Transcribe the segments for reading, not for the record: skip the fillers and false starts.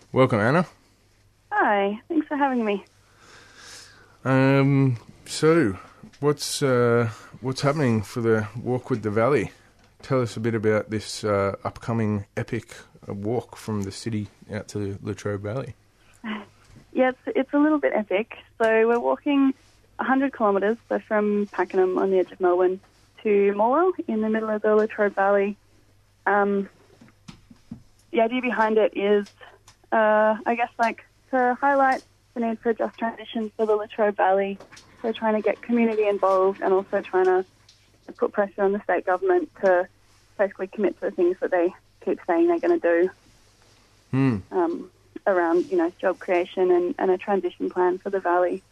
Welcome, Anna. Hi, thanks for having me. So, what's happening for the Walk with the Valley? Tell us a bit about this upcoming epic walk from the city out to Latrobe Valley. Yeah, it's a little bit epic. So we're walking 100 kilometres, so from Pakenham on the edge of Melbourne to Morwell in the middle of the Latrobe Valley. The idea behind it is, I guess, like to highlight the need for a just transition for the Latrobe Valley. So trying to get community involved and also trying to put pressure on the state government to basically commit to the things that they keep saying they're going to do around, job creation and a transition plan for the valley.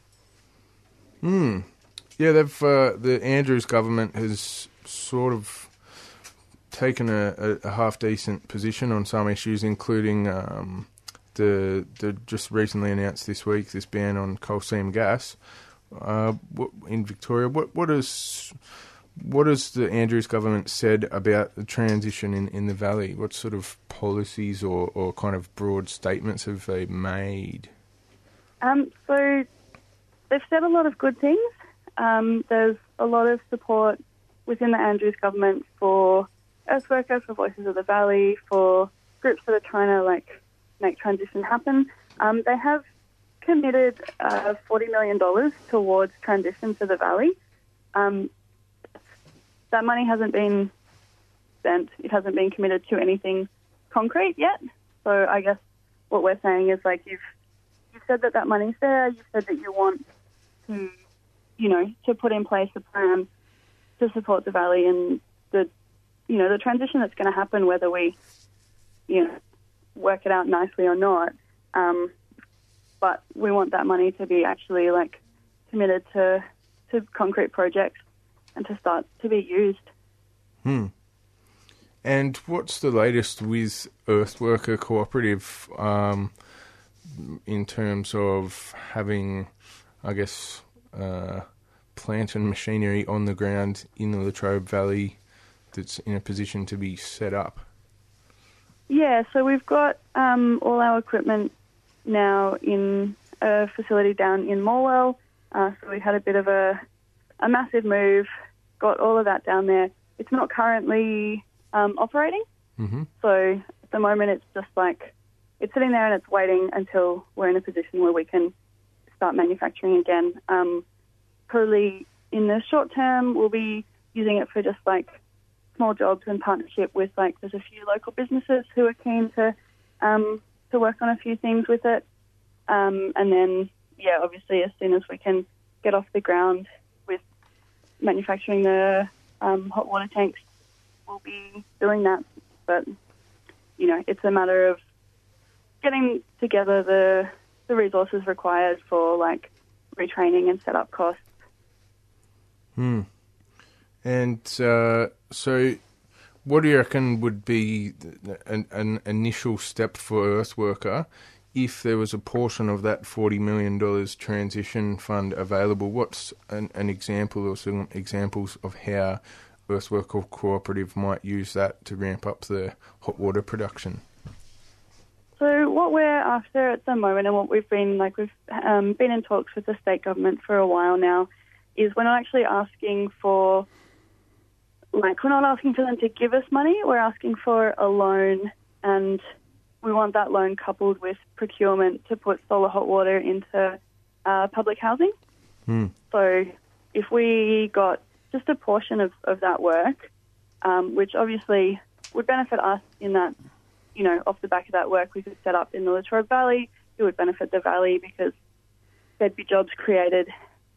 Yeah, the Andrews government has sort of taken a half-decent position on some issues, including the just recently announced this week this ban on coal seam gas in Victoria. What has the Andrews government said about the transition in the valley? What sort of policies or kind of broad statements have they made? So they've said a lot of good things. There's a lot of support within the Andrews government for earthworkers, for Voices of the Valley, for groups that are trying to make transition happen. They have committed $40 million towards transition to the valley. That money hasn't been spent. It hasn't been committed to anything concrete yet. So I guess what we're saying is you've said that money's there. You've said that you want to, to put in place a plan to support the valley and the transition that's going to happen, whether we, work it out nicely or not. But we want that money to be actually committed to concrete projects and to start to be used. And what's the latest with Earthworker Cooperative in terms of having, I guess, plant and machinery on the ground in the Latrobe Valley that's in a position to be set up? Yeah, so we've got all our equipment now in a facility down in Morwell. So we had a bit of a massive move, got all of that down there. It's not currently operating. Mm-hmm. So at the moment it's just it's sitting there and it's waiting until we're in a position where we can start manufacturing again. Probably in the short term we'll be using it for just small jobs in partnership with there's a few local businesses who are keen to work on a few things with it. And then, obviously as soon as we can get off the ground with manufacturing the hot water tanks, we'll be doing that. But, it's a matter of getting together the resources required for retraining and setup costs. And so what do you reckon would be an initial step for Earthworker if there was a portion of that $40 million transition fund available? What's an example or some examples of how Earthworker Cooperative might use that to ramp up the hot water production? So what we're after at the moment and what we've been we've been in talks with the state government for a while now is we're not actually asking for we're not asking for them to give us money. We're asking for a loan, and we want that loan coupled with procurement to put solar hot water into public housing. So if we got just a portion of that work, which obviously would benefit us in that, off the back of that work we could set up in the Latrobe Valley. It would benefit the valley because there'd be jobs created,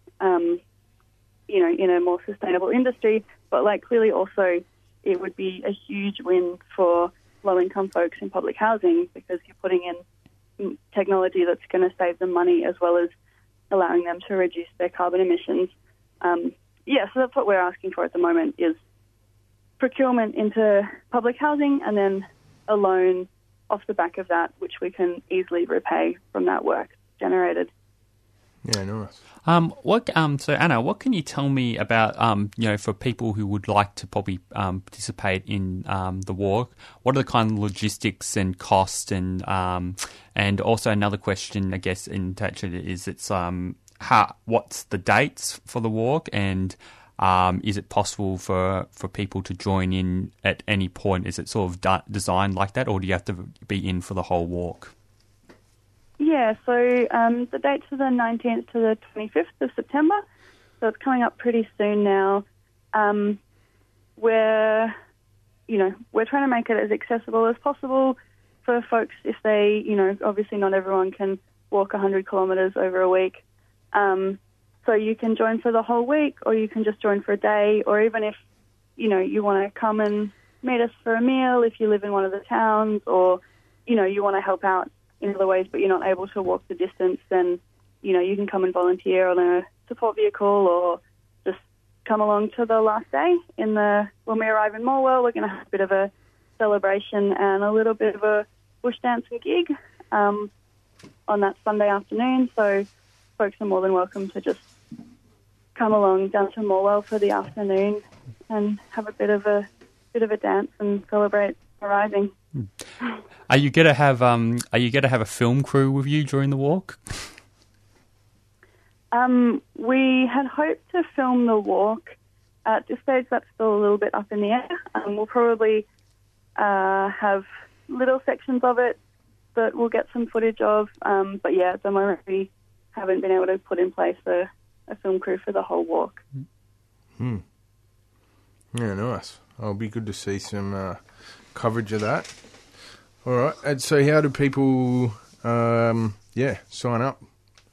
in a more sustainable industry. But clearly also it would be a huge win for low-income folks in public housing because you're putting in technology that's going to save them money as well as allowing them to reduce their carbon emissions. So that's what we're asking for at the moment is procurement into public housing and then a loan off the back of that, which we can easily repay from that work generated. Yeah, nice. So Anna, what can you tell me about, for people who would like to probably participate in the walk? What are the kind of logistics and cost, and also another question, I guess, in touch with it is what's the dates for the walk, and is it possible for people to join in at any point? Is it sort of designed like that, or do you have to be in for the whole walk? Yeah, so the dates are the 19th to the 25th of September, so it's coming up pretty soon now. We're trying to make it as accessible as possible for folks if they, obviously not everyone can walk 100 kilometres over a week. So you can join for the whole week, or you can just join for a day, or even if, you want to come and meet us for a meal if you live in one of the towns, or, you want to help out in other ways but you're not able to walk the distance, then, you can come and volunteer on a support vehicle or just come along to the last day. When we arrive in Morwell, we're going to have a bit of a celebration and a little bit of a bush dancing gig on that Sunday afternoon, so folks are more than welcome to just come along down to Morwell for the afternoon and have a bit of a dance and celebrate arriving. Are you going to have a film crew with you during the walk? We had hoped to film the walk. At this stage, that's still a little bit up in the air. We'll probably have little sections of it that we'll get some footage of. But yeah, at the moment we haven't been able to put in place a film crew for the whole walk. Yeah, nice. It'll be good to see some coverage of that. All right. And so how do people, sign up?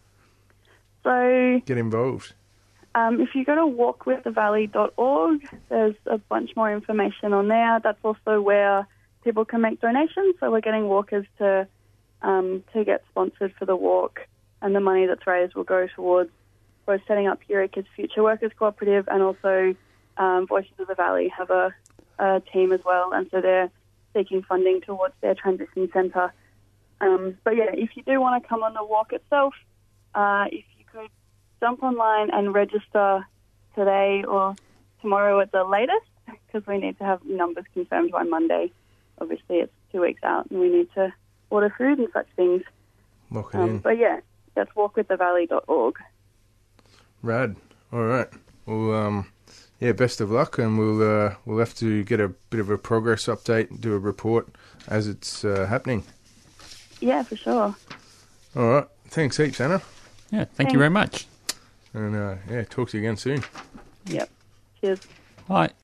So get involved. If you go to walkwiththevalley.org, there's a bunch more information on there. That's also where people can make donations. So we're getting walkers to get sponsored for the walk, and the money that's raised will go towards both setting up Eureka's Future Workers Cooperative, and also Voices of the Valley have a team as well, and so they're seeking funding towards their transition centre. But yeah, if you do want to come on the walk itself, if you could jump online and register today or tomorrow at the latest, because we need to have numbers confirmed by Monday. Obviously, it's 2 weeks out, and we need to order food and such things. Lock it in. But yeah, that's walkwiththevalley.org. Rad. All right. Well, best of luck, and we'll have to get a bit of a progress update and do a report as it's happening. Yeah, for sure. All right. Thanks heaps, Anna. Yeah, thank you very much. And talk to you again soon. Yep. Cheers. Bye.